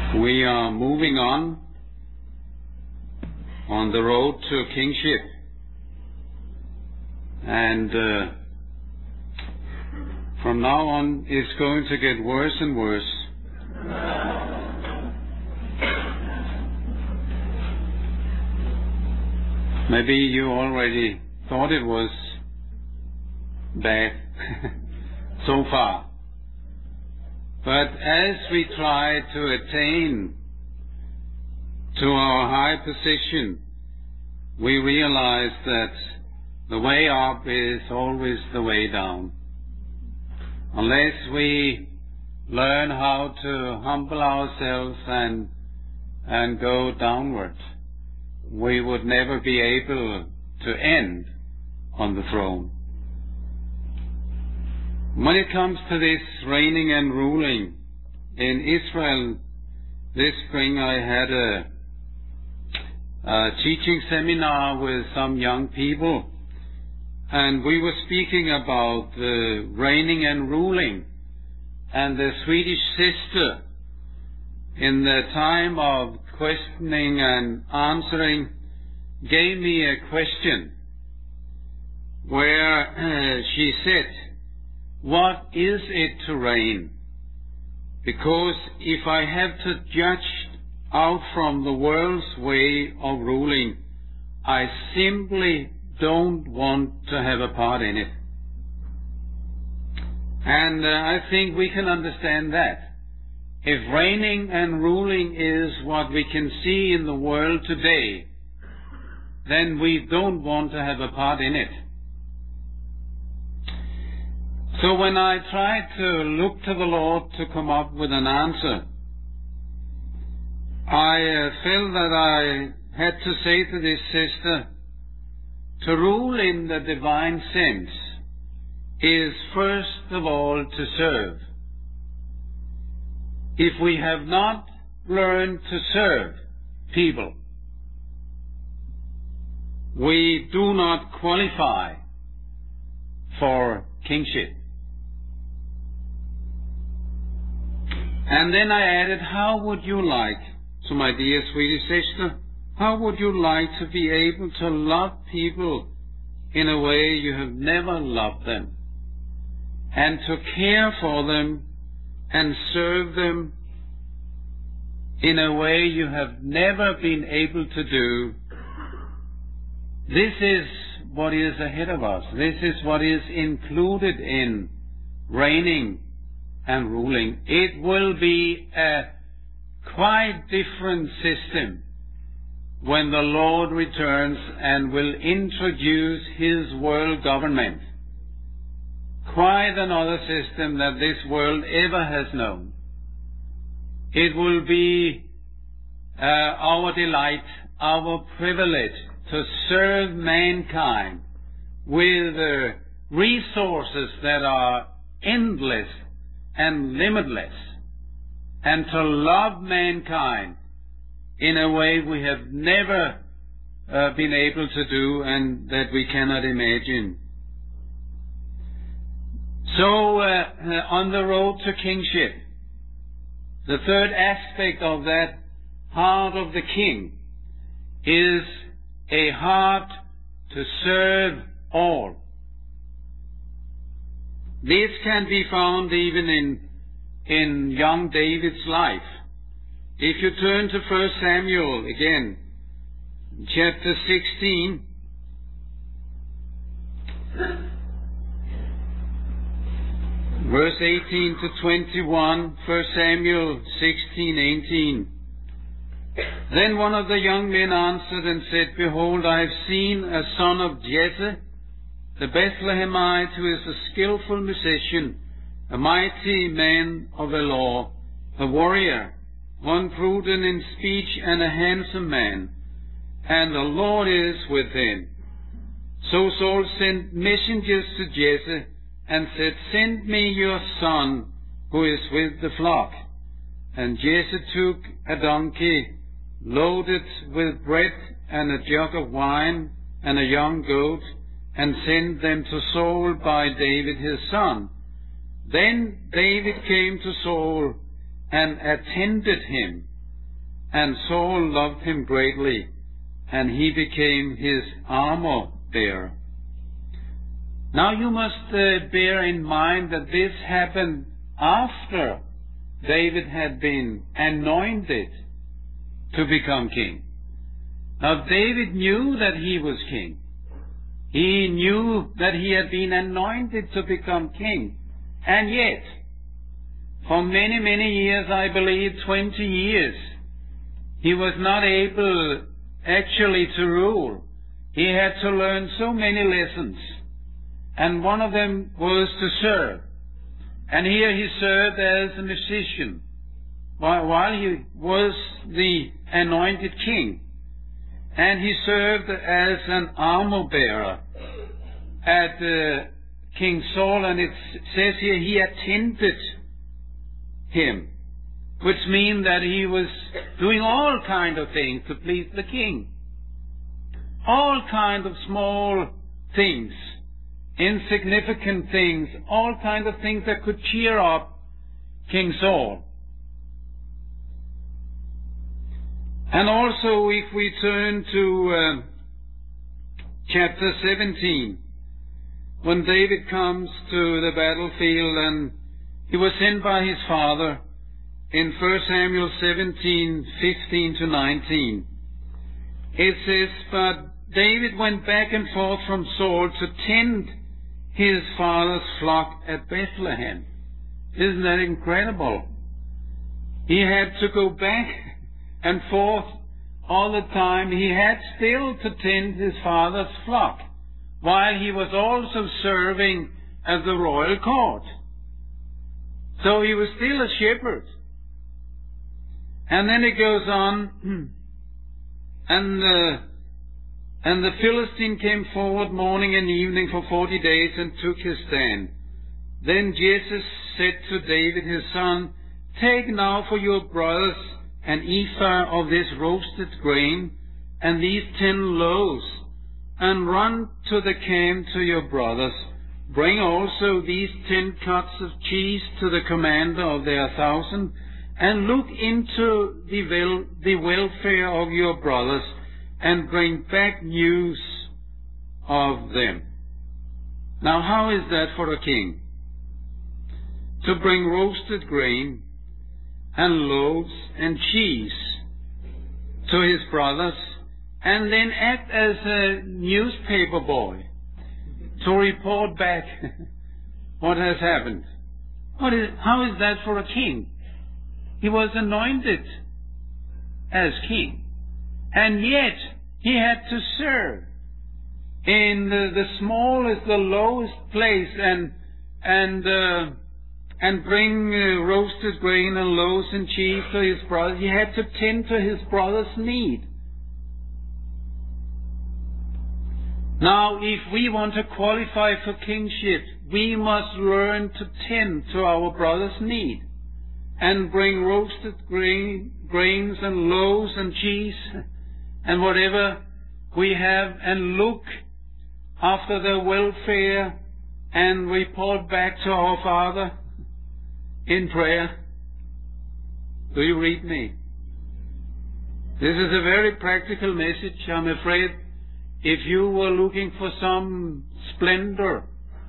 We are moving on the road to kingship, and from now on it's going to get worse and worse. Maybe you already thought it was bad so far. But as we try to attain to our high position, we realize that the way up is always the way down. Unless we learn how to humble ourselves and go downward, we would never be able to end on the throne. When it comes to this reigning and ruling in Israel, this spring I had a teaching seminar with some young people, and we were speaking about the reigning and ruling. And the Swedish sister, in the time of questioning and answering, gave me a question where she said, "What is it to reign? Because if I have to judge out from the world's way of ruling, I simply don't want to have a part in it." And I think we can understand that. If reigning and ruling is what we can see in the world today, then we don't want to have a part in it. So when I tried to look to the Lord to come up with an answer, I felt that I had to say to this sister, to rule in the divine sense is first of all to serve. If we have not learned to serve people, we do not qualify for kingship. And then I added, how would you like, to my dear Swedish sister, how would you like to be able to love people in a way you have never loved them, and to care for them and serve them in a way you have never been able to do? This is what is ahead of us. This is what is included in reigning and ruling. It will be a quite different system when the Lord returns and will introduce His world government. Quite another system that this world ever has known. It will be our delight, our privilege to serve mankind with resources that are endless and limitless, and to love mankind in a way we have never been able to do and that we cannot imagine. So, on the road to kingship, the third aspect of that heart of the King is a heart to serve all. This can be found even in young David's life. If you turn to 1 Samuel again, chapter 16, verse 18 to 21, 1 Samuel 16:18. Then one of the young men answered and said, "Behold, I have seen a son of Jesse, the Bethlehemite, who is a skillful musician, a mighty man of the law, a warrior, one prudent in speech and a handsome man, and the Lord is with him." So Saul sent messengers to Jesse and said, "Send me your son who is with the flock." And Jesse took a donkey loaded with bread and a jug of wine and a young goat, and sent them to Saul by David his son. Then David came to Saul and attended him, and Saul loved him greatly, and he became his armor bearer. Now you must bear in mind that this happened after David had been anointed to become king. Now David knew that he was king. He knew that he had been anointed to become king. And yet, for many, many years, I believe 20 years, he was not able actually to rule. He had to learn so many lessons. And one of them was to serve. And here he served as a musician while he was the anointed king. And he served as an armor bearer at King Saul, and it says here he attended him, which means that he was doing all kind of things to please the king. All kind of small things, insignificant things, all kind of things that could cheer up King Saul. And also, if we turn to chapter 17, when David comes to the battlefield and he was sent by his father in 1 Samuel 17:15 to 19, it says, "But David went back and forth from Saul to tend his father's flock at Bethlehem." Isn't that incredible? He had to go back and forth all the time. He had still to tend his father's flock, while he was also serving at the royal court. So he was still a shepherd. And then it goes on, and the Philistine came forward morning and evening for 40 days and took his stand. Then Jesse said to David his son, "Take now for your brothers an ephah of this roasted grain, and these 10 loaves, and run to the camp to your brothers. Bring also these 10 cuts of cheese to the commander of their 1,000, and look into the welfare of your brothers, and bring back news of them." Now how is that for a king? To bring roasted grain and loaves and cheese to his brothers, and then act as a newspaper boy to report back what has happened. How is that for a king? He was anointed as king, and yet he had to serve in the smallest, the lowest place, and bring roasted grain and loaves and cheese to his brothers. He had to tend to his brother's need. Now, if we want to qualify for kingship, we must learn to tend to our brother's need and bring roasted grains and loaves and cheese and whatever we have, and look after their welfare and report back to our Father in prayer. Do you read me? This is a very practical message. I'm afraid if you were looking for some splendor,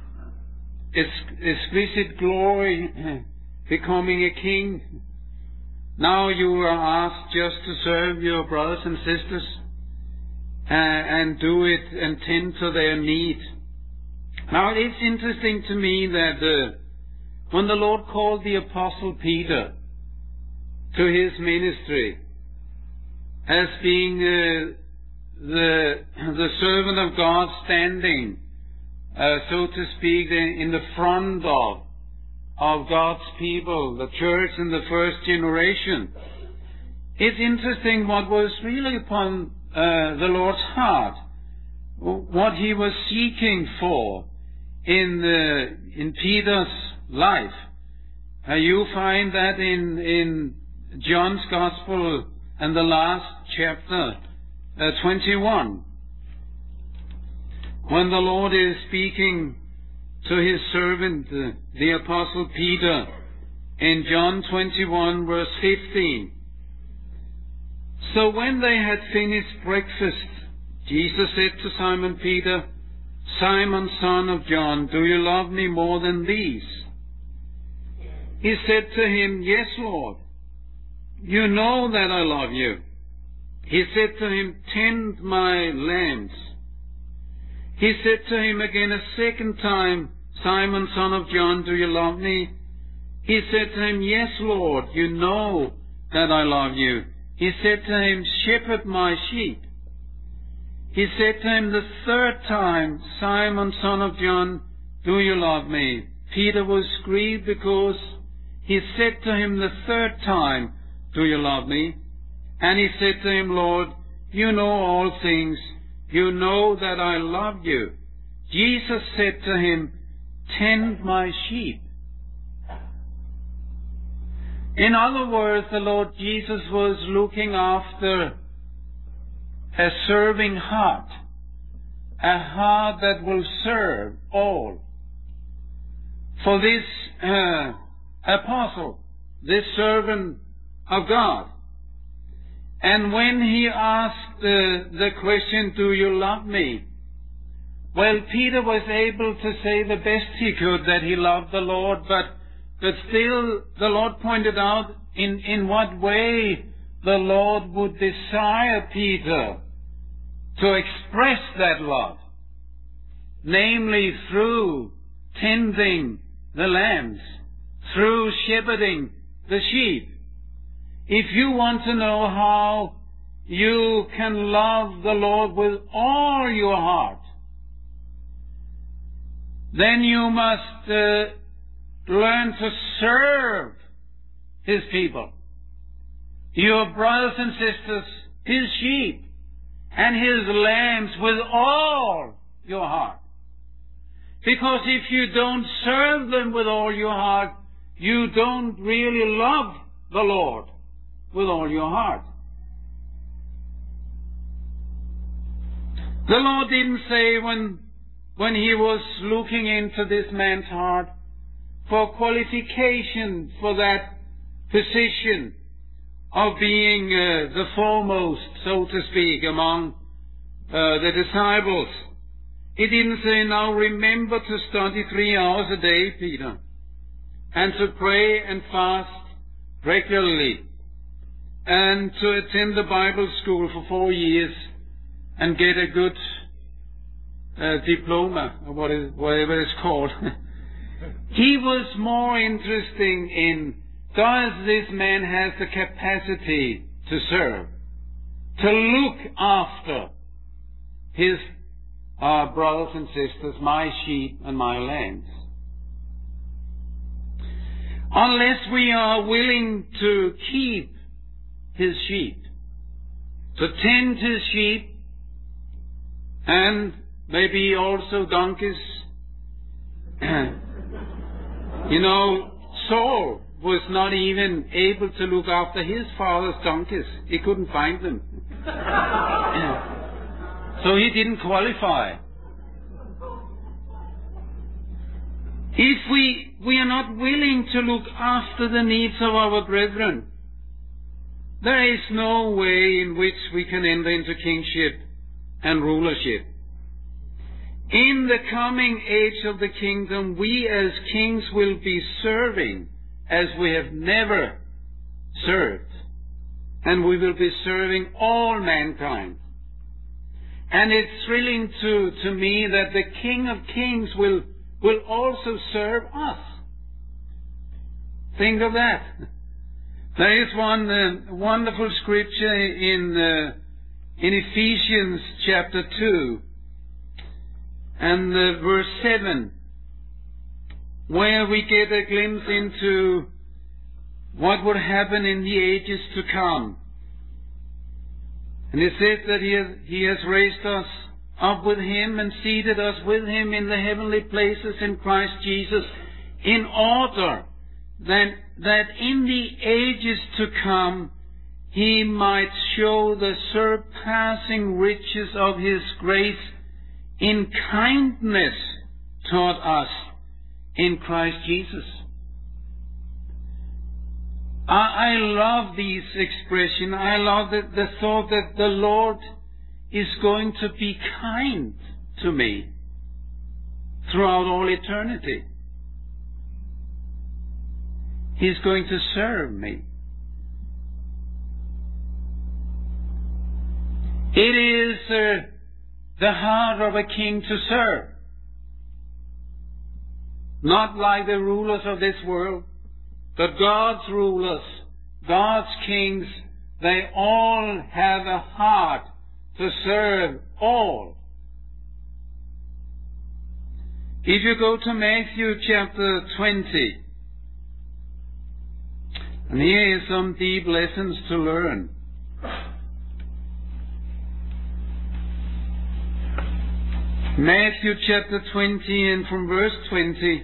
exquisite glory, becoming a king, now you are asked just to serve your brothers and sisters and do it and tend to their need. Now it's interesting to me that when the Lord called the Apostle Peter to his ministry as being the servant of God standing, so to speak, in the front of God's people, the church in the first generation, it's interesting what was really upon the Lord's heart, what he was seeking for in Peter's life. You find that in John's Gospel and the last chapter, 21, when the Lord is speaking to his servant, the Apostle Peter, in John 21 verse 15. So when they had finished breakfast, Jesus said to Simon Peter, "Simon, son of John, do you love me more than these?" He said to him, "Yes, Lord. You know that I love you." He said to him, "Tend my lambs." He said to him again a second time, "Simon, son of John, do you love me?" He said to him, "Yes, Lord, you know that I love you." He said to him, "Shepherd my sheep." He said to him the third time, "Simon, son of John, do you love me?" Peter was grieved because he said to him the third time, "Do you love me?" And he said to him, "Lord, you know all things. You know that I love you." Jesus said to him, "Tend my sheep." In other words, the Lord Jesus was looking after a serving heart, a heart that will serve all. For this apostle, this servant of God. And when he asked the question, "Do you love me?" Well, Peter was able to say the best he could that he loved the Lord, but still the Lord pointed out in what way the Lord would desire Peter to express that love, namely through tending the lambs, through shepherding the sheep. If you want to know how you can love the Lord with all your heart, then you must learn to serve His people, your brothers and sisters, His sheep, and His lambs with all your heart. Because if you don't serve them with all your heart, you don't really love the Lord with all your heart. The Lord didn't say when He was looking into this man's heart for qualification for that position of being the foremost, so to speak, among the disciples. He didn't say, "Now remember to study 3 hours a day, Peter, and to pray and fast regularly, and to attend the Bible school for 4 years and get a good diploma," or whatever it's called. He was more interested in, does this man have the capacity to serve, to look after his brothers and sisters, my sheep and my lambs? Unless we are willing to keep His sheep, to tend His sheep, and maybe also donkeys. You know, Saul was not even able to look after his father's donkeys. He couldn't find them. So he didn't qualify. If we are not willing to look after the needs of our brethren, there is no way in which we can enter into kingship and rulership. In the coming age of the kingdom, we as kings will be serving as we have never served. And we will be serving all mankind. And it's thrilling to me that the King of Kings will also serve us. Think of that. There is one wonderful scripture in Ephesians chapter 2 and verse 7, where we get a glimpse into what would happen in the ages to come. And it says that He has raised us up with Him and seated us with Him in the heavenly places in Christ Jesus, in order that in the ages to come He might show the surpassing riches of His grace in kindness toward us in Christ Jesus. I love these expressions. I love the thought that the Lord is going to be kind to me throughout all eternity. He's going to serve me. It is the heart of a king to serve. Not like the rulers of this world, but God's rulers, God's kings, they all have a heart to serve all. If you go to Matthew chapter 20, and here is some deep lessons to learn. Matthew chapter 20 and from verse 20.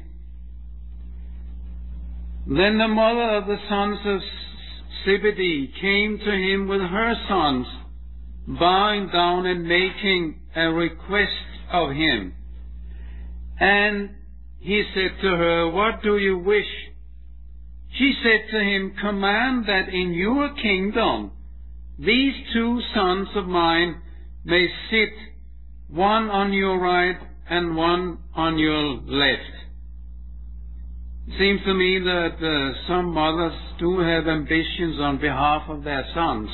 Then the mother of the sons of Zebedee came to him with her sons, bowing down and making a request of him. And he said to her, "What do you wish?" She said to him, "Command that in your kingdom these 2 sons of mine may sit, one on your right and one on your left." It seems to me that some mothers do have ambitions on behalf of their sons.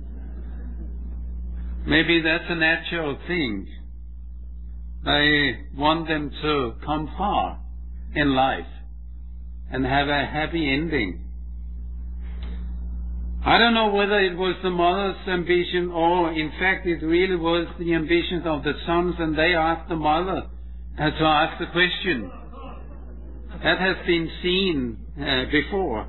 Maybe that's a natural thing. They want them to come far in life and have a happy ending. I don't know whether it was the mother's ambition or in fact it really was the ambitions of the sons, and they asked the mother to ask the question. That has been seen before.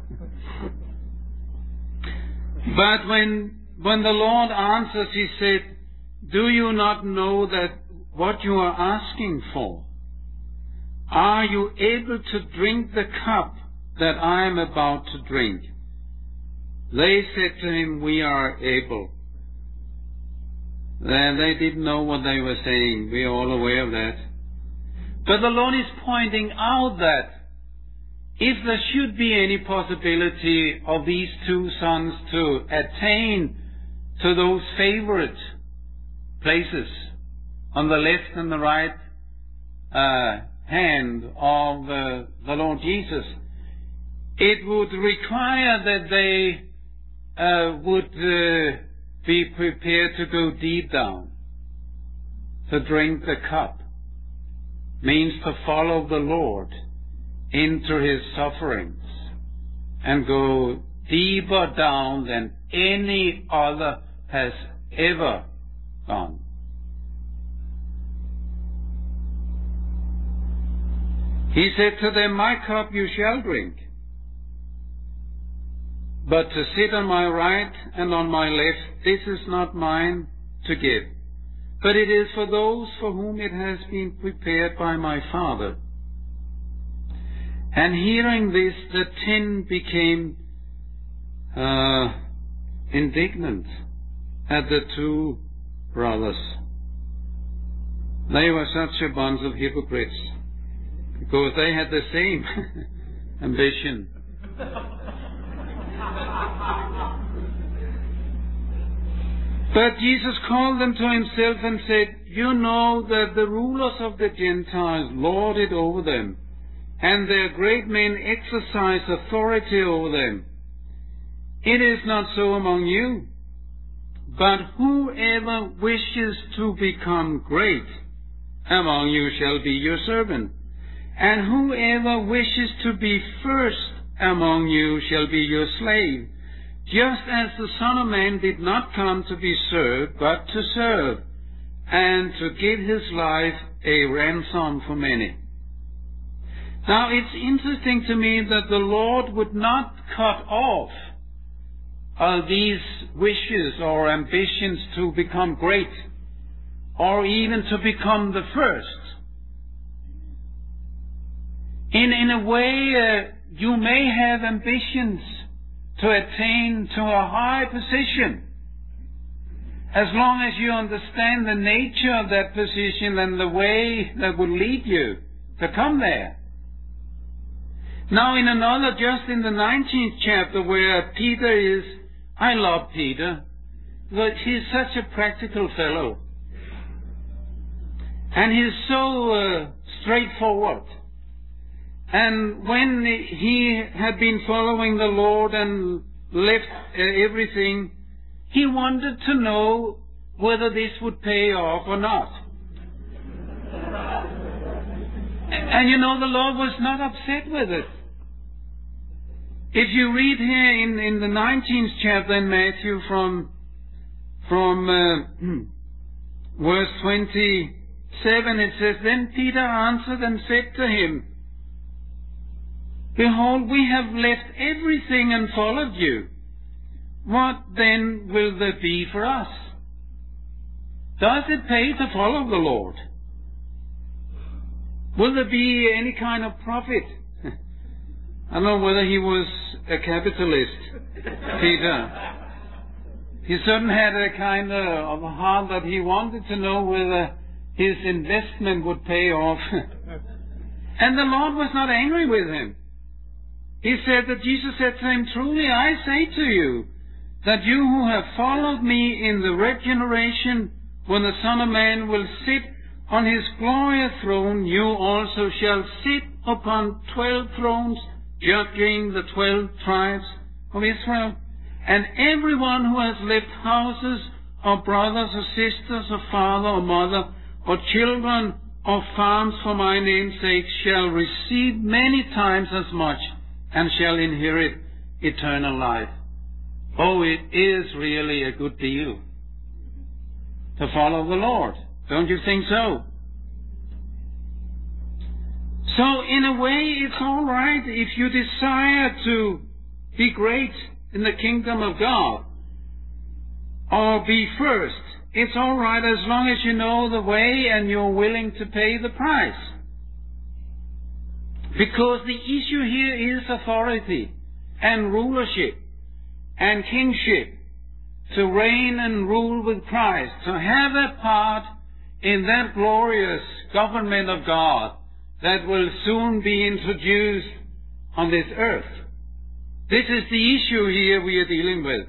But when the Lord answers, he said, "Do you not know that what you are asking for? Are you able to drink the cup that I am about to drink?" They said to him, "We are able." They didn't know what they were saying. We are all aware of that. But the Lord is pointing out that if there should be any possibility of these 2 sons to attain to those favorite places on the left and the right hand of the Lord Jesus, it would require that they would be prepared to go deep down. To drink the cup means to follow the Lord into his sufferings and go deeper down than any other has ever gone. He said to them, "My cup you shall drink, but to sit on my right and on my left, this is not mine to give, but it is for those for whom it has been prepared by my Father." And hearing this, the 10 became indignant at the 2 brothers. They were such a bunch of hypocrites, because they had the same ambition. But Jesus called them to himself and said, "You know that the rulers of the Gentiles lord it over them, and their great men exercise authority over them. It is not so among you, but whoever wishes to become great among you shall be your servant, and whoever wishes to be first among you shall be your slave, just as the Son of Man did not come to be served, but to serve, and to give his life a ransom for many." Now it's interesting to me that the Lord would not cut off these wishes or ambitions to become great, or even to become the first. In a way, you may have ambitions to attain to a high position, as long as you understand the nature of that position and the way that will lead you to come there. Now in another, just in the 19th chapter where Peter is, I love Peter, but he's such a practical fellow. And he's so straightforward. And when he had been following the Lord and left everything, he wanted to know whether this would pay off or not. And you know, the Lord was not upset with it. If you read here in the 19th chapter in Matthew from verse 27, it says, Then Peter answered and said to him, Behold, we have left everything and followed you. What then will there be for us? Does it pay to follow the Lord? Will there be any kind of profit? I don't know whether he was a capitalist, Peter. He certainly had a kind of a heart that he wanted to know whether his investment would pay off. And the Lord was not angry with him. He said that Jesus said to him, Truly I say to you, that you who have followed me in the regeneration, when the Son of Man will sit on his glorious throne, you also shall sit upon 12 thrones, judging the 12 tribes of Israel. And everyone who has left houses, or brothers, or sisters, or father, or mother, or children, or farms for my name's sake, shall receive many times as much, and shall inherit eternal life. Oh, it is really a good deal to follow the Lord. Don't you think so? So, in a way, it's all right if you desire to be great in the kingdom of God, or be first. It's all right as long as you know the way and you're willing to pay the price. Because the issue here is authority and rulership and kingship, to reign and rule with Christ, to have a part in that glorious government of God that will soon be introduced on this earth. This is the issue here we are dealing with.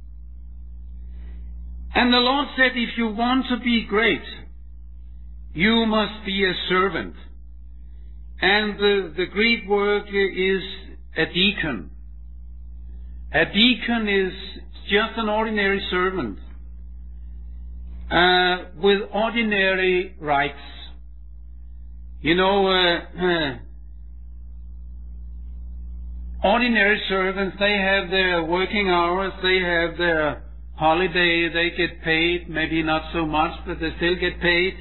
And the Lord said, if you want to be great, you must be a servant. And the Greek word is a deacon. A deacon is just an ordinary servant with ordinary rights. You know, ordinary servants, they have their working hours, they have their holiday, they get paid, maybe not so much, but they still get paid.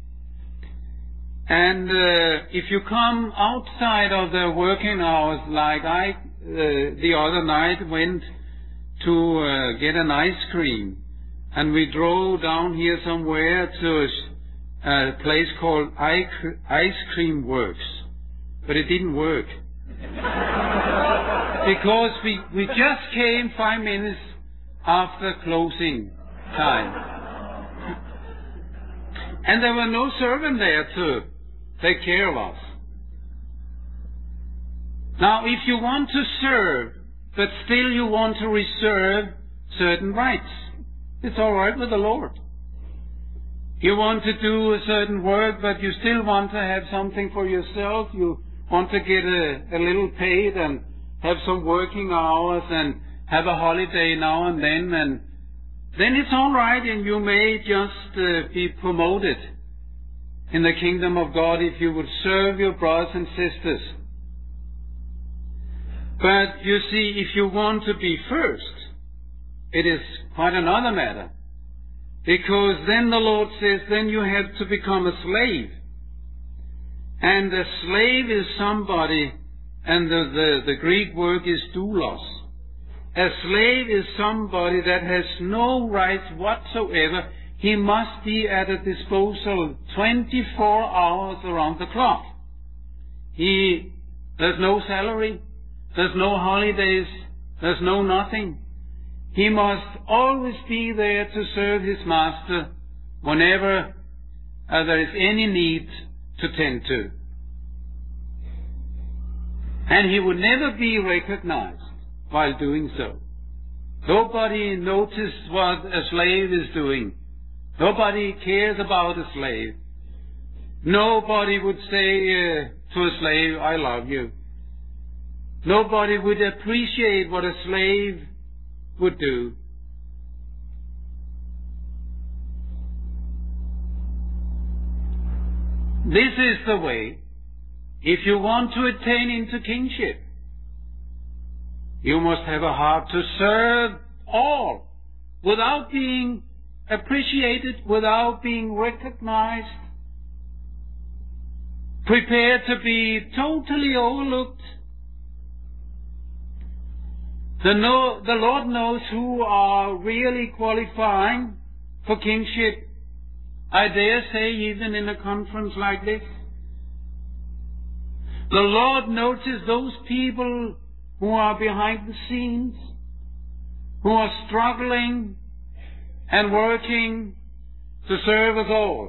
And if you come outside of their working hours, like I the other night went to get an ice cream, and we drove down here somewhere to a place called Ice Cream Works, but it didn't work. Because we just came 5 minutes after closing time. And there were no servant there to take care of us. Now, if you want to serve, but still you want to reserve certain rights, it's all right with the Lord. You want to do a certain work, but you still want to have something for yourself. You want to get a little paid and have some working hours and have a holiday now and then it's all right, and you may just be promoted in the kingdom of God if you would serve your brothers and sisters. But you see, if you want to be first, it is quite another matter. Because then the Lord says, then you have to become a slave. And a slave is somebody, and the Greek word is doulos. A slave is somebody that has no rights whatsoever. He must be at a disposal 24 hours around the clock. There's no salary, there's no holidays, there's no nothing. He must always be there to serve his master whenever there is any need to tend to. And he would never be recognized while doing so. Nobody notices what a slave is doing. Nobody cares about a slave. Nobody would say to a slave, I love you. Nobody would appreciate what a slave would do. This is the way. If you want to attain into kingship, you must have a heart to serve all without being appreciated, without being recognized, prepared to be totally overlooked. The Lord knows who are really qualifying for kingship. I dare say even in a conference like this. The Lord notices those people who are behind the scenes, who are struggling and working to serve us all.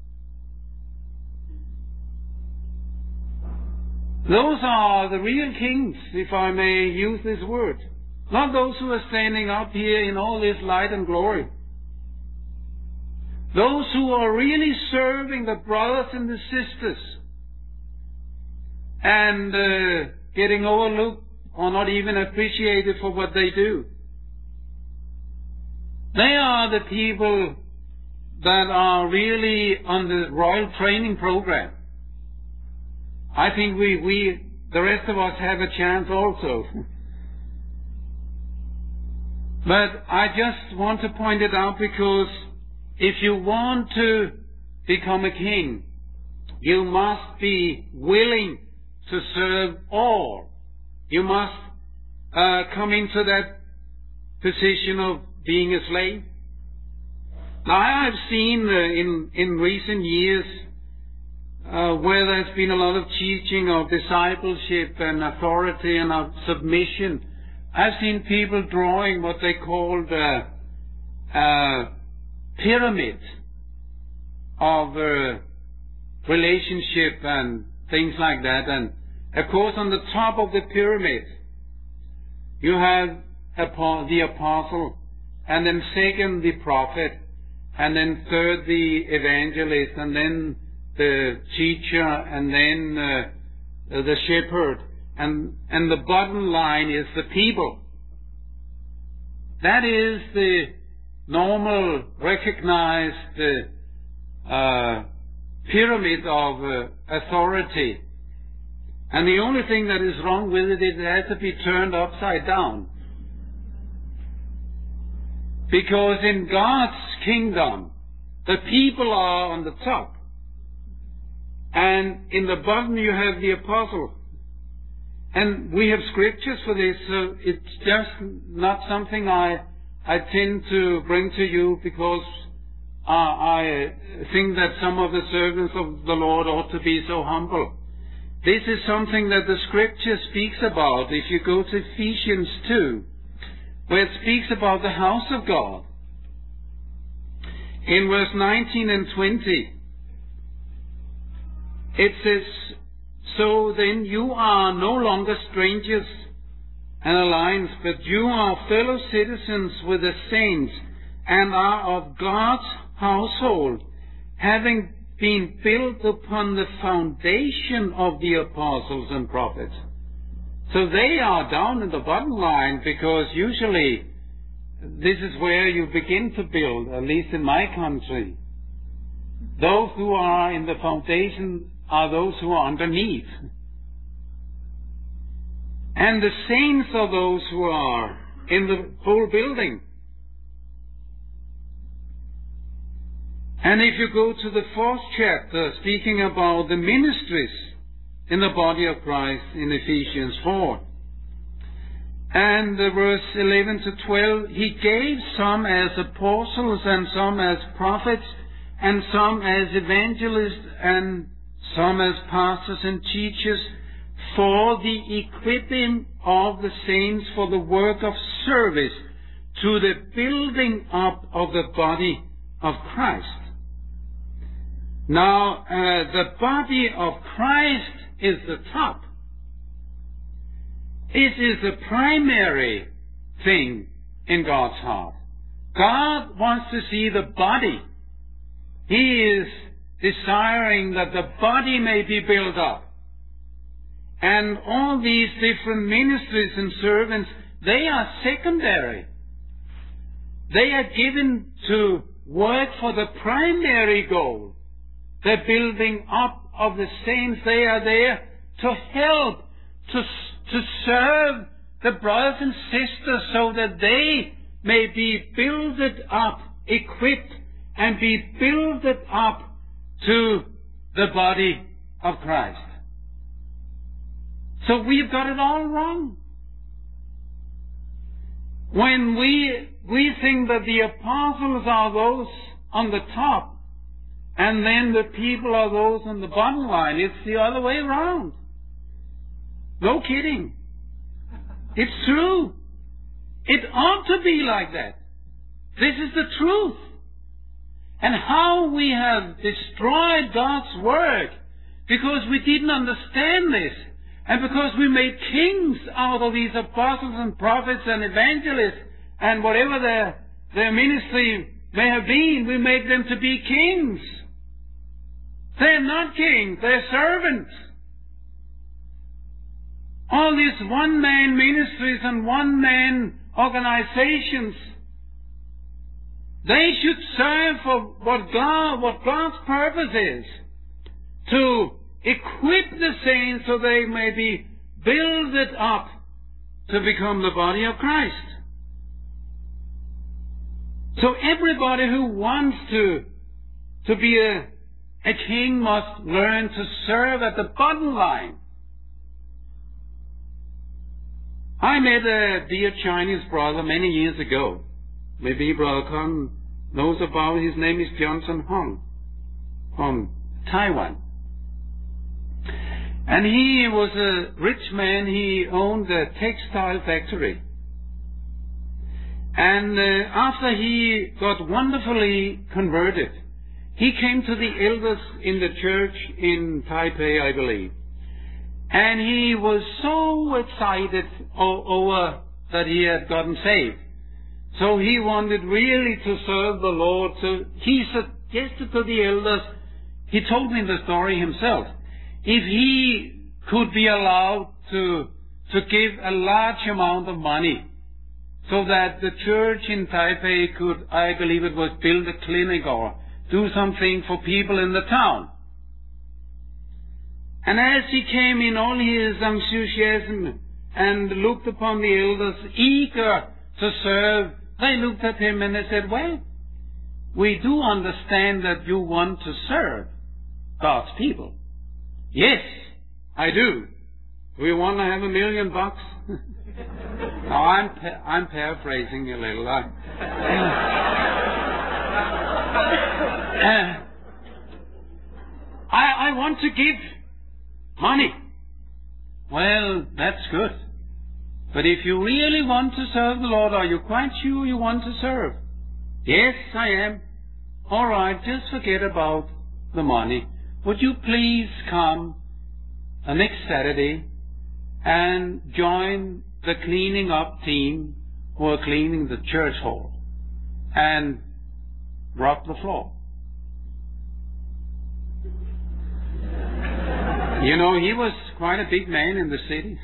Those are the real kings, if I may use this word. Not those who are standing up here in all this light and glory. Those who are really serving the brothers and the sisters and getting overlooked or not even appreciated for what they do. They are the people that are really on the royal training program. I think the rest of us have a chance also. But I just want to point it out because if you want to become a king, you must be willing to serve all. You must come into that position of being a slave. Now, I have seen in recent years where there's been a lot of teaching of discipleship and authority and of submission. I've seen people drawing what they called pyramid of relationship and things like that. And of course, on the top of the pyramid, you have the apostle, and then second the prophet, and then third the evangelist, and then the teacher, and then the shepherd, and the bottom line is the people. That is the normal, recognized pyramid of authority. And the only thing that is wrong with it is it has to be turned upside down. Because in God's kingdom, the people are on the top. And in the bottom you have the apostle. And we have scriptures for this, so it's just not something I tend to bring to you because I think that some of the servants of the Lord ought to be so humble. This is something that the Scripture speaks about. If you go to Ephesians 2, where it speaks about the house of God, in verse 19 and 20, it says, "So then you are no longer strangers and aliens, but you are fellow citizens with the saints and are of God's household, having been built upon the foundation of the apostles and prophets." So they are down in the bottom line because usually this is where you begin to build, at least in my country. Those who are in the foundation are those who are underneath. And the saints are those who are in the whole building. And if you go to the 4th chapter, speaking about the ministries in the body of Christ in Ephesians 4, and verse 11 to 12, "He gave some as apostles, and some as prophets, and some as evangelists, and some as pastors and teachers, for the equipping of the saints for the work of service, to the building up of the body of Christ." Now, the body of Christ is the top. This is the primary thing in God's heart. God wants to see the body. He is desiring that the body may be built up. And all these different ministries and servants, they are secondary. They are given to work for the primary goal, the building up of the saints. They are there to help, to serve the brothers and sisters so that they may be builded up, equipped, and be builded up to the body of Christ. So we've got it all wrong. When we think that the apostles are those on the top, and then the people are those on the bottom line, it's the other way around. No kidding. It's true. It ought to be like that. This is the truth. And how we have destroyed God's work because we didn't understand this, and because we made kings out of these apostles and prophets and evangelists and whatever their ministry may have been, we made them to be kings. They're not kings, they're servants. All these one-man ministries and one-man organizations, they should serve for what God's purpose is, to equip the saints so they may be builded up to become the body of Christ. So everybody who wants to be a king must learn to serve at the bottom line. I met a dear Chinese brother many years ago. Maybe Brother Kong knows about. His name is Johnson Hong from Taiwan. And he was a rich man. He owned a textile factory. And after he got wonderfully converted, he came to the elders in the church in Taipei, I believe. And he was so excited over that he had gotten saved. So he wanted really to serve the Lord. So he suggested to the elders, he told me the story himself, if he could be allowed to give a large amount of money so that the church in Taipei could, I believe it was, build a clinic or do something for people in the town. And as he came in all his enthusiasm and looked upon the elders eager to serve, they looked at him and they said, well, we do understand that you want to serve God's people. Yes, I do. Do we want to have $1 million? Now, I'm paraphrasing a little. I want to give money. Well, that's good. But if you really want to serve the Lord, are you quite sure you want to serve? Yes, I am. All right, just forget about the money. Would you please come next Saturday and join the cleaning up team who are cleaning the church hall and rub the floor? You know, he was quite a big man in the city.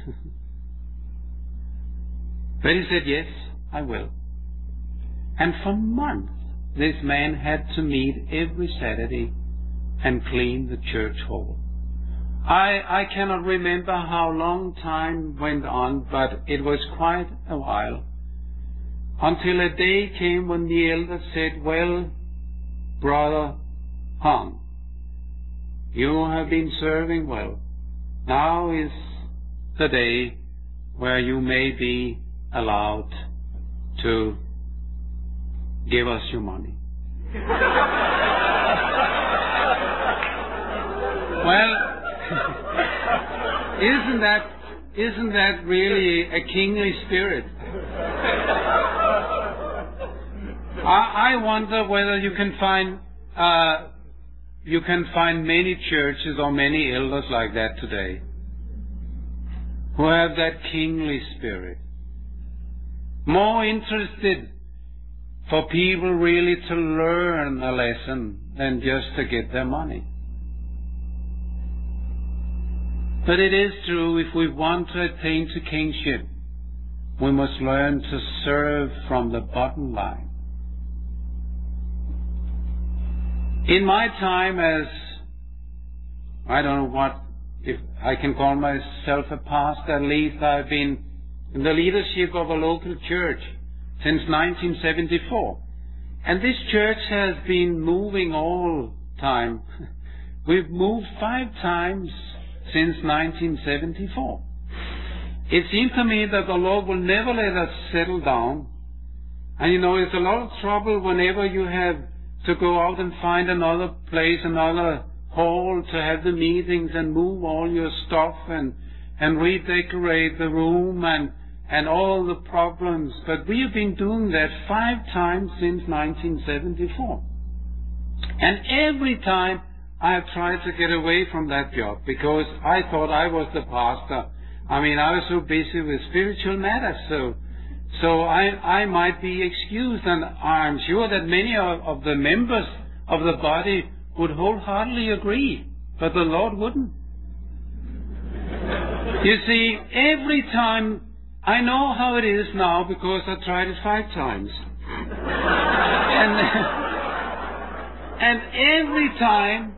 But he said, yes, I will. And for months, this man had to meet every Saturday and clean the church hall. I cannot remember how long time went on, but it was quite a while. Until a day came when the elder said, well, Brother Hong, you have been serving well. Now is the day where you may be allowed to give us your money. Well, isn't that really a kingly spirit? I wonder whether you can find many churches or many elders like that today. who have that kingly spirit. More interested for people really to learn a lesson than just to get their money. But it is true, if we want to attain to kingship, we must learn to serve from the bottom line. In my time as, I don't know what, if I can call myself a pastor, at least I've been in the leadership of a local church since 1974. And this church has been moving all time. We've moved 5 times since 1974. It seems to me that the Lord will never let us settle down. And it's a lot of trouble whenever you have to go out and find another place, another hall to have the meetings and move all your stuff and redecorate the room and all the problems. But we have been doing that 5 times since 1974. And every time I have tried to get away from that job because I thought I was the pastor. I was so busy with spiritual matters, so I might be excused, and I'm sure that many of the members of the body would wholeheartedly agree, but the Lord wouldn't. You see, every time, I know how it is now because I tried it 5 times. And every time,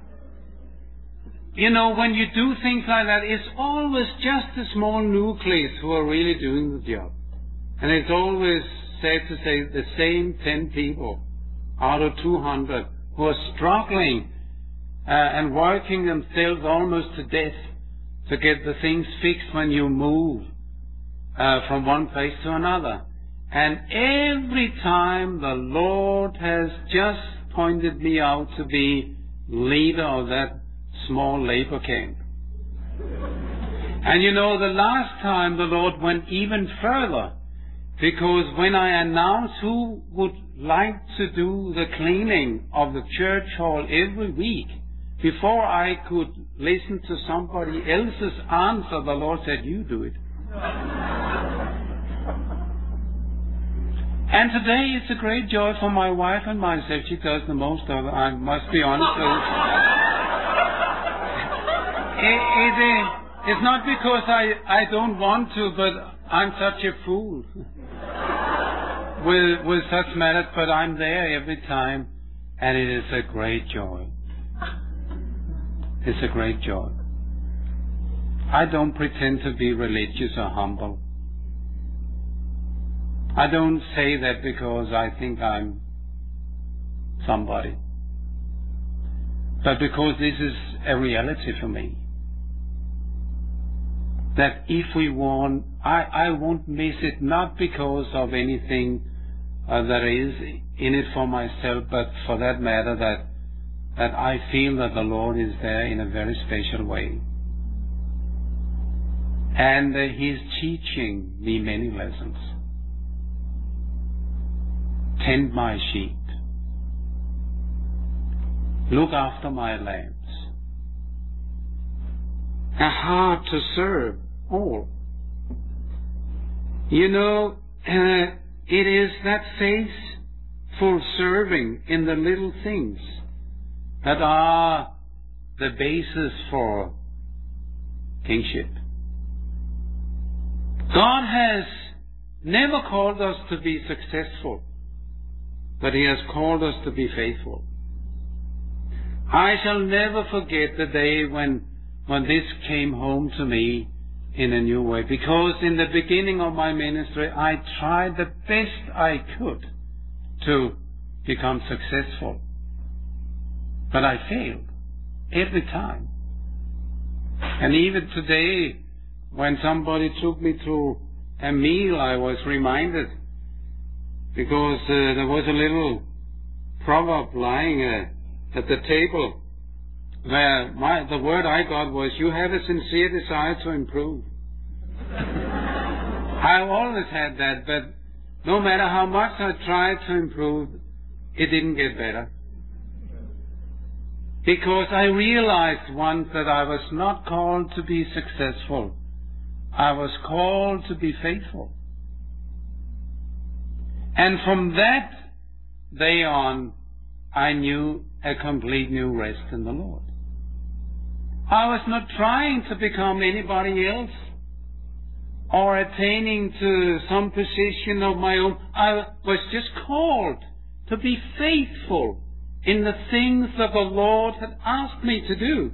when you do things like that, it's always just a small nucleus who are really doing the job. And it's always safe to say the same 10 people out of 200 who are struggling and working themselves almost to death to get the things fixed when you move from one place to another. And every time the Lord has just pointed me out to be leader of that small labor camp. And the last time the Lord went even further, because when I announced who would like to do the cleaning of the church hall every week, before I could listen to somebody else's answer, the Lord said, "You do it." And today it's a great joy for my wife and myself. She does the most of it, I must be honest with you. It's not because I don't want to, but I'm such a fool with such matters, but I'm there every time, and it is a great joy. It's a great joy. I don't pretend to be religious or humble. I don't say that because I think I'm somebody, but because this is a reality for me. That if we want, I won't miss it, not because of anything that is in it for myself, but for that matter that I feel that the Lord is there in a very special way. And He's teaching me many lessons. Tend my sheep. Look after my lambs. A heart to serve all. It is that faithful serving in the little things that are the basis for kingship. God has never called us to be successful, but He has called us to be faithful. I shall never forget the day when this came home to me in a new way, because in the beginning of my ministry I tried the best I could to become successful, but I failed every time. And even today, when somebody took me to a meal, I was reminded, because there was a little proverb lying at the table, where the word I got was, "You have a sincere desire to improve." I've always had that, but no matter how much I tried to improve, it didn't get better. Because I realized once that I was not called to be successful. I was called to be faithful. And from that day on, I knew a complete new rest in the Lord. I was not trying to become anybody else or attaining to some position of my own. I was just called to be faithful in the things that the Lord had asked me to do.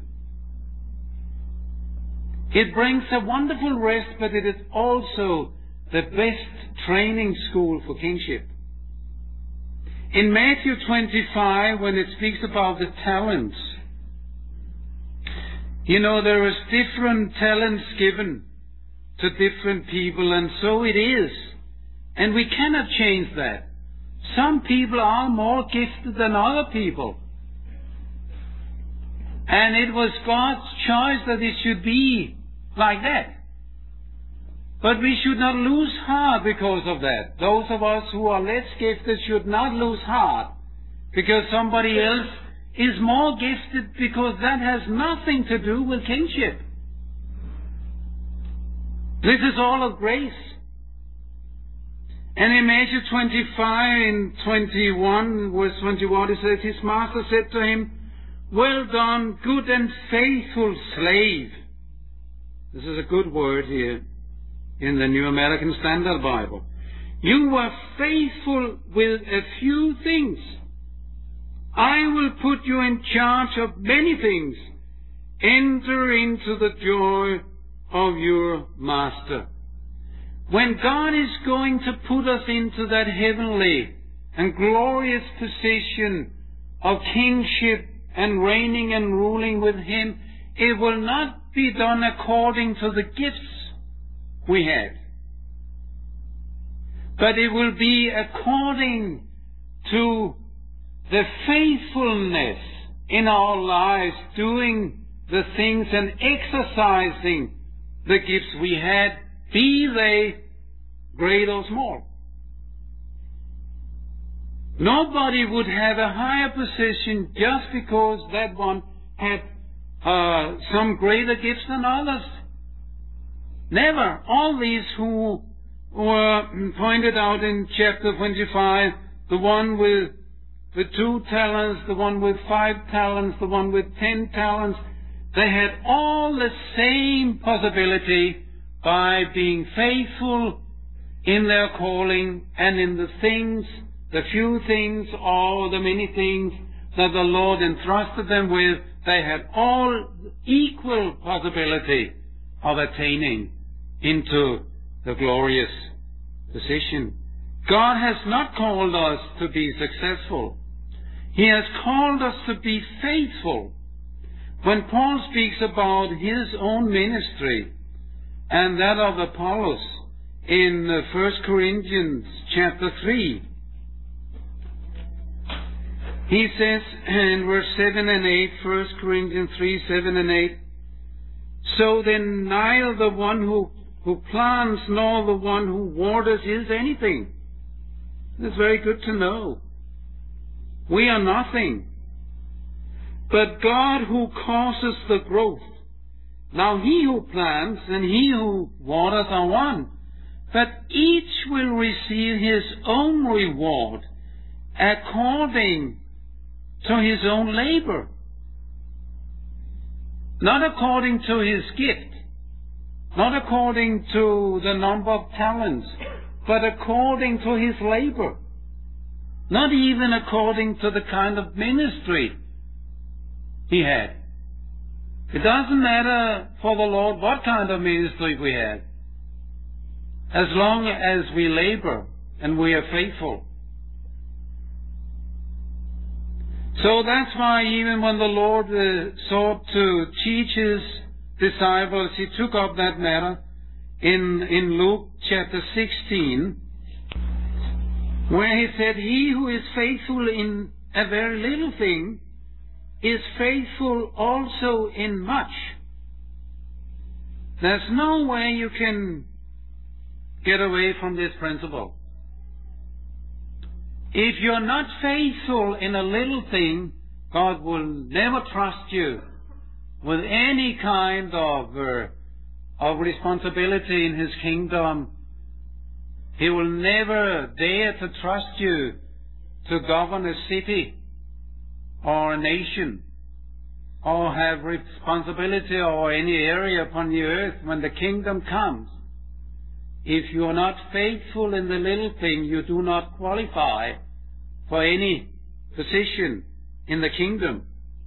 It brings a wonderful rest, but it is also the best training school for kingship. In Matthew 25, when it speaks about the talents, there is different talents given to different people, and so it is. And we cannot change that. Some people are more gifted than other people. And it was God's choice that it should be like that. But we should not lose heart because of that. Those of us who are less gifted should not lose heart because somebody else is more gifted, because that has nothing to do with kingship. This is all of grace. And in Matthew 25 and 21, verse 21, it says, his master said to him, well done, good and faithful slave. This is a good word here in the New American Standard Bible. You were faithful with a few things. I will put you in charge of many things. Enter into the joy of your master. When God is going to put us into that heavenly and glorious position of kingship and reigning and ruling with Him, it will not be done according to the gifts we have, but it will be according to the faithfulness in our lives, doing the things and exercising the gifts we had, be they great or small. Nobody would have a higher position just because that one had some greater gifts than others. Never. All these who were pointed out in chapter 25, the one with 2 talents, the one with 5 talents, the one with 10 talents, they had all the same possibility by being faithful in their calling and in the things, the few things or the many things that the Lord entrusted them with. They had all equal possibility of attaining into the glorious position. God has not called us to be successful. He has called us to be faithful. When Paul speaks about his own ministry and that of Apollos in 1 Corinthians chapter 3, he says in verse 7 and 8, 1 Corinthians 3, 7 and 8, so then neither the one who plants nor the one who waters is anything. It's very good to know. We are nothing. But God who causes the growth. Now he who plants and he who waters are one, but each will receive his own reward according to his own labor. Not according to his gift, not according to the number of talents, but according to his labor. Not even according to the kind of ministry he had. It doesn't matter for the Lord what kind of ministry we have, as long as we labor and we are faithful. So that's why even when the Lord sought to teach his disciples, he took up that matter in Luke chapter 16, where he said, he who is faithful in a very little thing is faithful also in much. There's no way you can get away from this principle. If you're not faithful in a little thing, God will never trust you with any kind of of responsibility in His kingdom. He will never dare to trust you to govern a city or a nation or have responsibility over any area upon the earth when the kingdom comes. If you are not faithful in the little thing, you do not qualify for any position in the kingdom.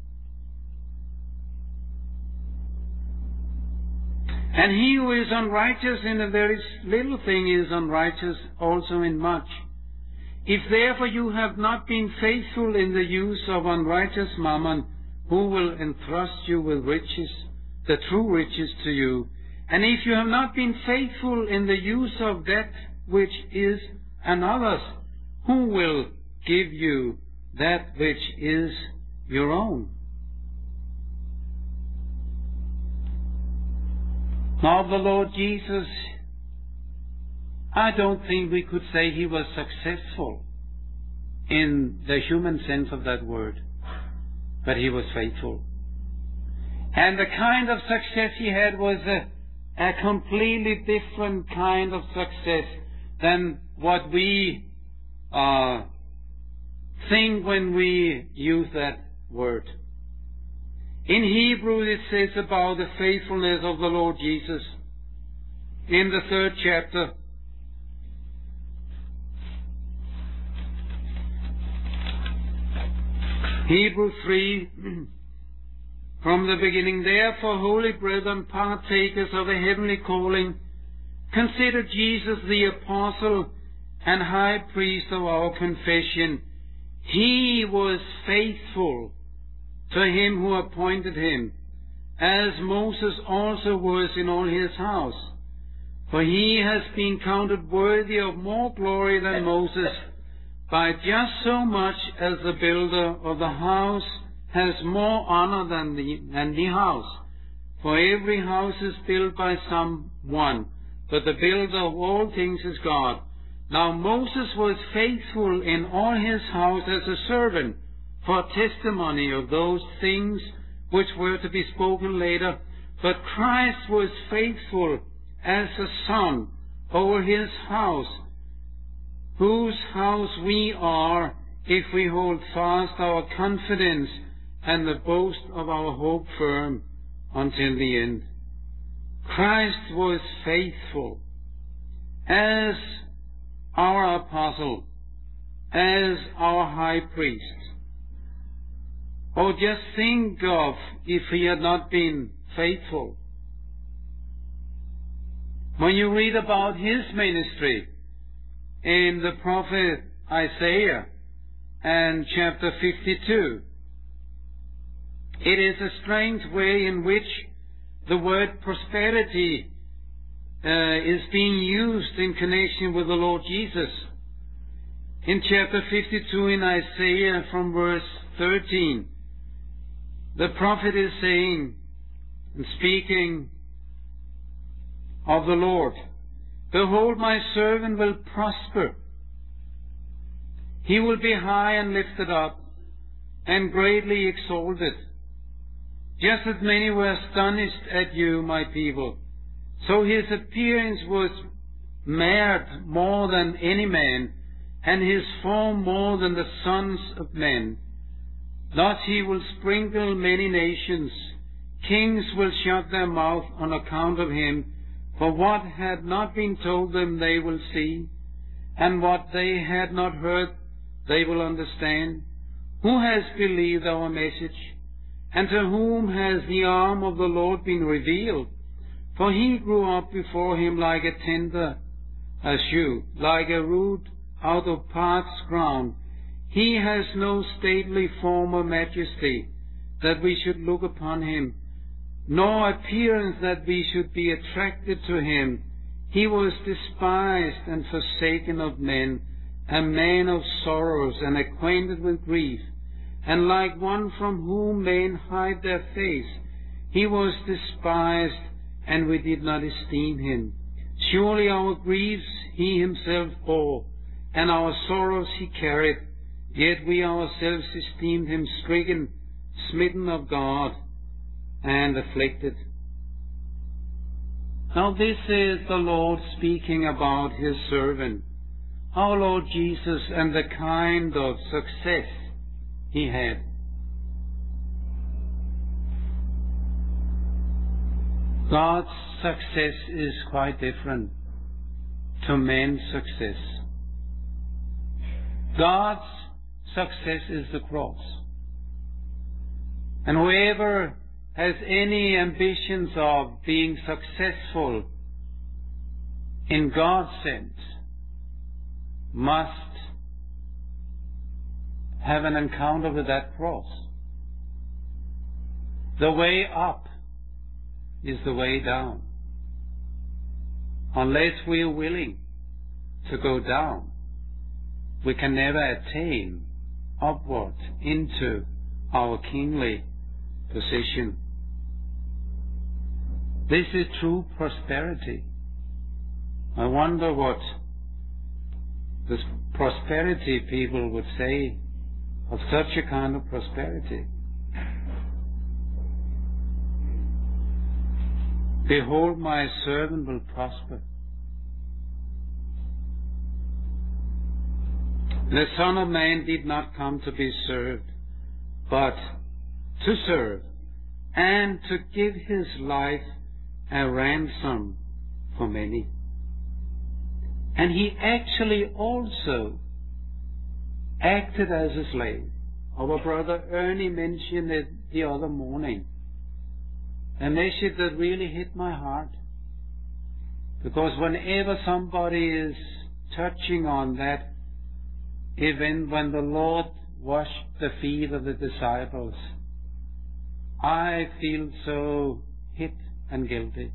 And he who is unrighteous in a very little thing is unrighteous also in much. If therefore you have not been faithful in the use of unrighteous mammon, who will entrust you with riches, the true riches to you? And if you have not been faithful in the use of that which is another's, who will give you that which is your own? Now the Lord Jesus, I don't think we could say He was successful in the human sense of that word, but He was faithful. And the kind of success He had was a completely different kind of success than what we think when we use that word. In Hebrew it says about the faithfulness of the Lord Jesus in the 3rd chapter. Hebrews 3, from the beginning, therefore, holy brethren, partakers of a heavenly calling, consider Jesus the apostle and high priest of our confession. He was faithful to Him who appointed Him, as Moses also was in all his house. For he has been counted worthy of more glory than Moses, by just so much as the builder of the house has more honor than the house. For every house is built by someone, but the builder of all things is God. Now Moses was faithful in all his house as a servant, for testimony of those things which were to be spoken later. But Christ was faithful as a son over His house, whose house we are, if we hold fast our confidence and the boast of our hope firm until the end. Christ was faithful as our apostle, as our high priest. Oh, just think of if He had not been faithful. When you read about His ministry in the prophet Isaiah and chapter 52, it is a strange way in which the word prosperity is being used in connection with the Lord Jesus. In chapter 52 in Isaiah from verse 13, the prophet is saying and speaking of the Lord, behold, my servant will prosper. He will be high and lifted up and greatly exalted. Just as many were astonished at you, my people, so his appearance was marred more than any man, and his form more than the sons of men. Thus he will sprinkle many nations. Kings will shut their mouth on account of him. For what had not been told them they will see, and what they had not heard they will understand. Who has believed our message? And to whom has the arm of the Lord been revealed? For he grew up before him like a tender shoot, like a root out of parched ground. He has no stately form or majesty, that we should look upon him, nor appearance that we should be attracted to him. He was despised and forsaken of men, a man of sorrows and acquainted with grief, and like one from whom men hide their face. He was despised, and we did not esteem him. Surely our griefs he himself bore, and our sorrows he carried. Yet we ourselves esteemed him stricken, smitten of God, and afflicted. Now this is the Lord speaking about His servant, our Lord Jesus, and the kind of success He had. God's success is quite different to man's success. God's success is the cross. And whoever has any ambitions of being successful in God's sense must have an encounter with that cross. The way up is the way down. Unless we are willing to go down, we can never attain upward into our kingly position. This is true prosperity. I wonder what the prosperity people would say of such a kind of prosperity. Behold, my servant will prosper. The Son of Man did not come to be served, but to serve, and to give His life a ransom for many. And He actually also acted as a slave. Our brother Ernie mentioned it the other morning. A message that really hit my heart. Because whenever somebody is touching on that event when the Lord washed the feet of the disciples, I feel so hit and guilty.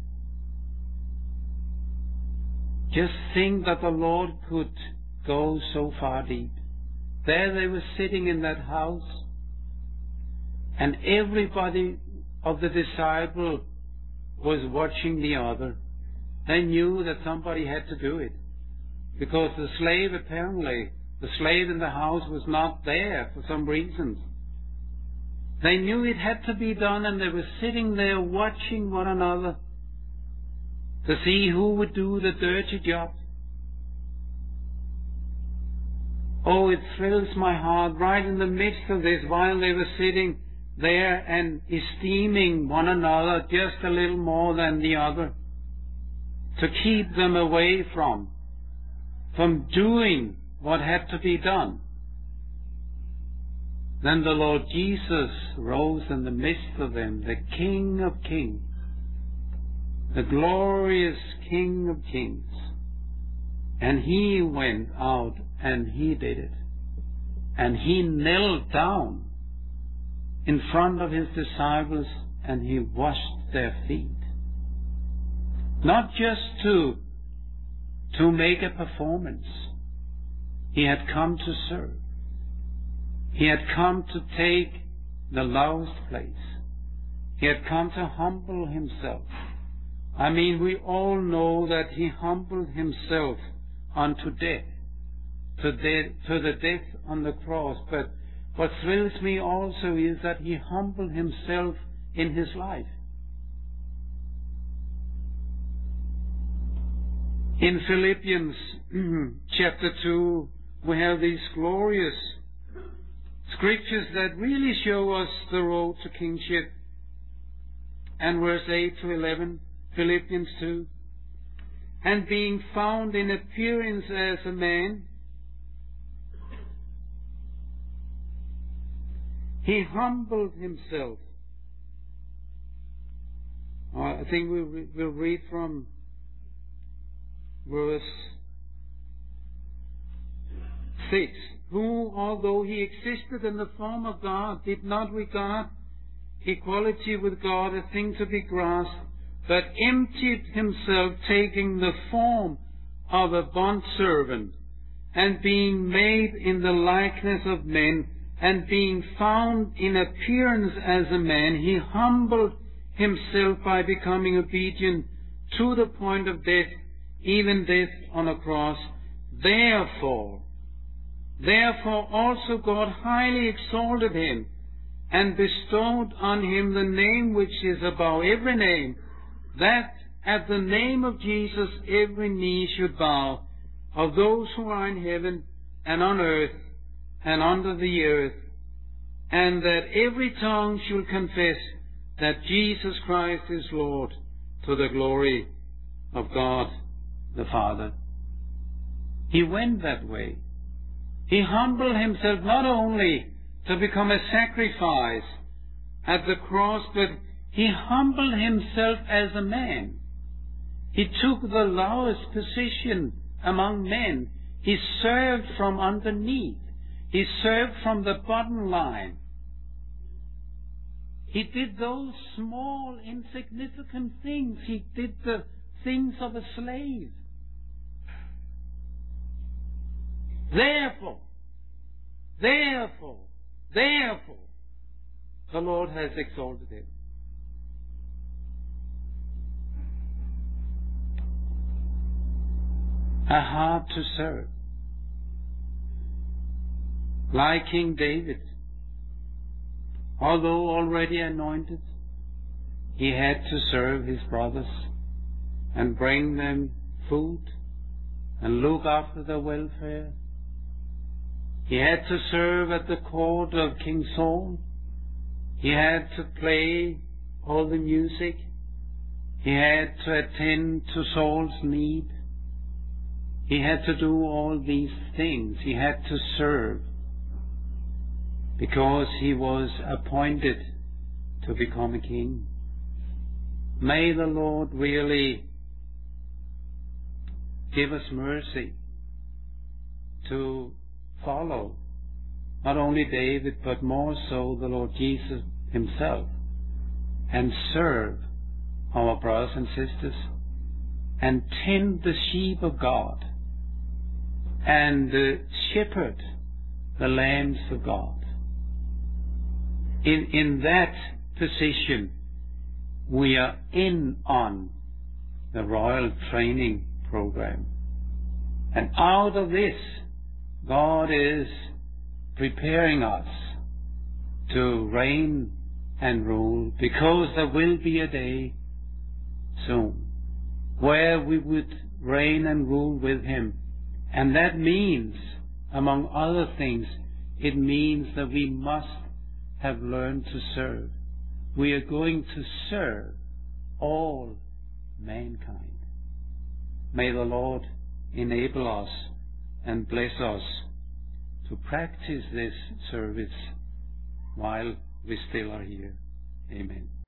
Just think that the Lord could go so far deep. There they were sitting in that house, and everybody of the disciple was watching the other. They knew that somebody had to do it, because the slave in the house was not there for some reasons. They knew it had to be done, and they were sitting there watching one another to see who would do the dirty job. Oh, it thrills my heart right in the midst of this, while they were sitting there and esteeming one another just a little more than the other, to keep them away from doing what had to be done. Then the Lord Jesus rose in the midst of them, the King of Kings, the glorious King of Kings. And He went out and He did it. And He knelt down in front of His disciples and He washed their feet. Not just to make a performance. He had come to serve. He had come to take the lowest place. He had come to humble Himself. I mean, we all know that He humbled Himself unto death, to the death on the cross. But what thrills me also is that He humbled Himself in His life. In Philippians chapter 2, we have these glorious scriptures that really show us the road to kingship. And verse 8 to 11, Philippians 2. And being found in appearance as a man, He humbled Himself. I think we'll read from verse 6. Who, although He existed in the form of God, did not regard equality with God a thing to be grasped, but emptied Himself, taking the form of a bondservant, and being made in the likeness of men, and being found in appearance as a man, He humbled Himself by becoming obedient to the point of death, even death on a cross. Therefore also God highly exalted Him, and bestowed on Him the name which is above every name, that at the name of Jesus every knee should bow, of those who are in heaven and on earth and under the earth, and that every tongue should confess that Jesus Christ is Lord, to the glory of God the Father. He went that way. He humbled himself not only to become a sacrifice at the cross, but he humbled himself as a man. He took the lowest position among men. He served from underneath. He served from the bottom line. He did those small, insignificant things. He did the things of a slave. Therefore, the Lord has exalted him. A heart to serve. Like King David, although already anointed, he had to serve his brothers and bring them food and look after their welfare. He had to serve at the court of King Saul. He had to play all the music. He had to attend to Saul's need. He had to do all these things. He had to serve because he was appointed to become a king. May the Lord really give us mercy to follow not only David, but more so the Lord Jesus himself, and serve our brothers and sisters, and tend the sheep of God, and shepherd the lambs of God. In that position, we are on the royal training program. And out of this, God is preparing us to reign and rule, because there will be a day soon where we would reign and rule with Him. And that means, among other things, it means that we must have learned to serve. We are going to serve all mankind. May the Lord enable us and bless us to practice this service while we still are here. Amen.